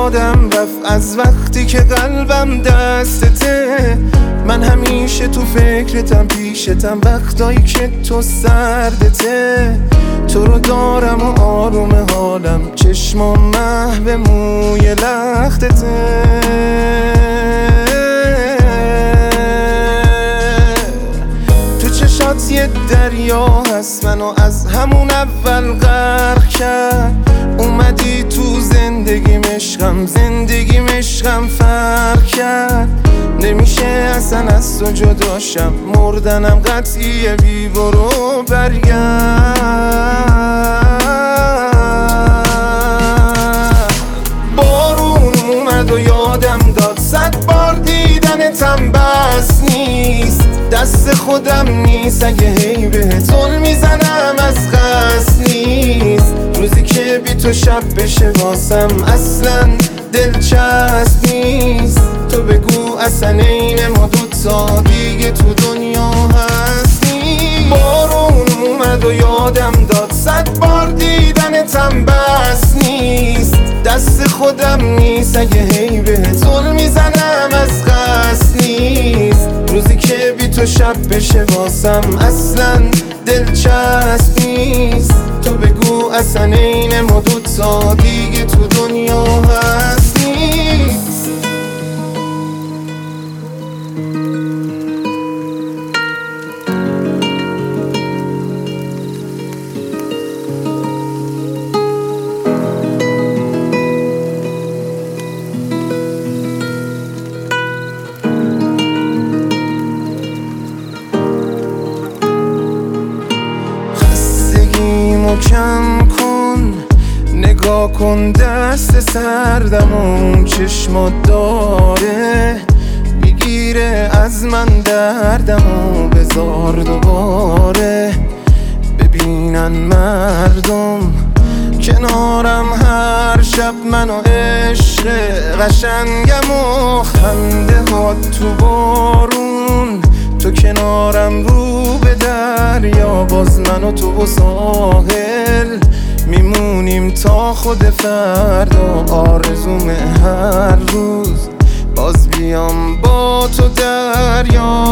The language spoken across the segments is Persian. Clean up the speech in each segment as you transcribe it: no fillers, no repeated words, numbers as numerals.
یادم رفت از وقتی که قلبم دستته. من همیشه تو فکرتم پیشتم وقتایی که تو سردته. تو رو دارم و آروم حالم، چشمام محو موی لختته. تو چشات یه دریا هست منو از همون اول غرق کرد. اومدی تو زندگیم عشقم، زندگیم عشقم فرق کرد. نمیشه اصلا از تو جداشم، مردنم قطعیه، بی برو برگرد. بارون اومد و یادم داد 100 بار دیدنتم بس نیست. دست خودم نیست اگه هی بهت زل میزنم از قصد نیست. روزی که بی تو شب بشه واسم اصلا دلچسب نیست. تو بگو اصلا این ما دوتا دیگه تو دنیا هستی. بارون اومد و یادم داد 100 بار دیدنتم بس نیست. دست خودم نیست اگه هی بهت زل میزنم از قصد نیست. روزی که بی تو شب بشه واسم اصلا دلچسب نیست. تو بگو اصلا این ما دوتا دیگه تو دنیا هست نیست. کم کن، نگاه کن دست سردم و اون چشمات داره میگیره از من دردم و بذار دوباره ببینن مردم کنارم هر شب منو عشق قشنگم و خنده ها تو بارون. تو کنارم رو به دریا، باز من و تو و ساحل میمونیم تا خود فردا. آرزومه هر روز باز بیام با تو دریا.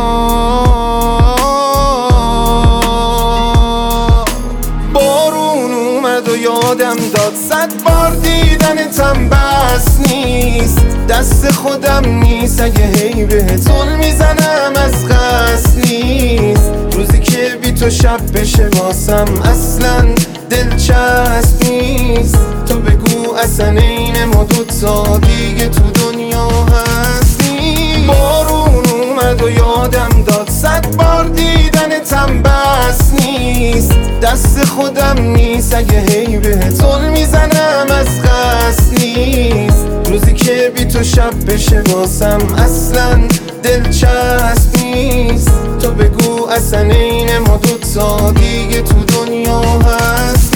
بارون اومد و یادم داد 100 بار دیدنتم بس نیست. دست خودم نیست اگه هی بهت زل میزنم از قصد نیست. روزی که بی تو شب بشه واسم اصلا دلچسب نیست. تو بگو اصلا این ما دوتا دیگه تو دنیا هستی. بارون اومد و یادم داد 100 بار دیدنتم بس نیست. دست خودم نیست اگه هی بهت زل میزنم از قصد نیست. روزی که بی تو شب بشه واسم اصلا دلچسب نیست. تو بگو اصلا این ما دوتا دیگه تو دنیا هست.